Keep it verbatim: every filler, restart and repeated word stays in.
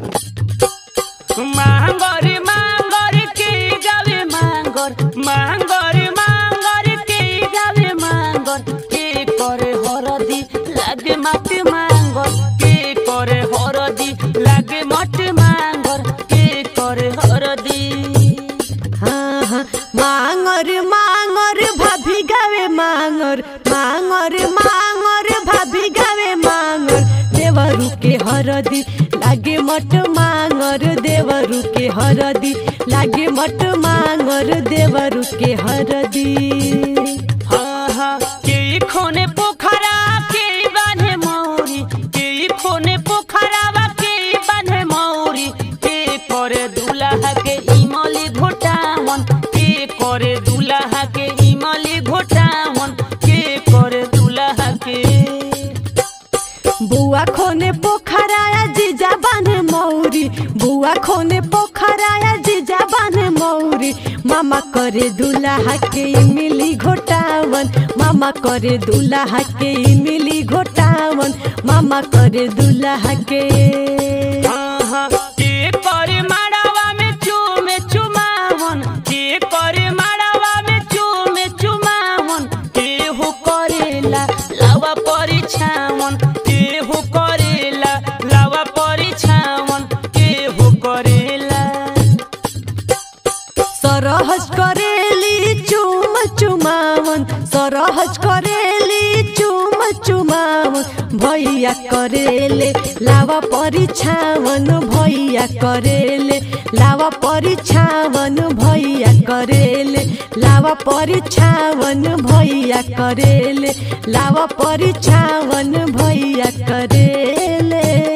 मांगर मांगर के गावे मांगर मांगर मांगर के गावे मांगर के करे हरदी लागे माटी मांगर के करे हरदी लागे माटी मांगर के करे हरदी। हाँ हाँ मांगर मांगर भाभी गावे मांगर मांगर मांगर भाभी गावे मांगर देवरू के हरदी लागे मट मांगर देवरू के हरदी लागे मट मांगर देवरू के हरदी। हाँ हाँ के खोने पोखरा के बांधे मौरी के खोने पोखरा के बांधे मौरी के करे दूल्हा के इमली घोटावन के करे दूल्हा के इमली घोटावन के करे दूल्हा के। बुआ खोने पोखराया जीजा बांधे मौरी बुआ खोने पोखराया जीजा बांधे मौरी मामा करे दूल्हा के इमली घोटावन मामा करे दूल्हा के इमली घोटावन मामा करे दूल्हा के। हाँ हाँ के करे माड़ावा में चूमे चुमावन के करे माड़ावा में चूमे चुमावन के हो करेला लावा परिछावन के हो करेला लावा परिछावन के हो करेला। सरहज करेली चुम चुमावन सरहज करेली चुम चुमावन भैया करेले लावा परिछावन भैया करेले लावा परिछावन भैया करेले लावा परिछावन भैया करेले लावा परिछावन भैया करेले।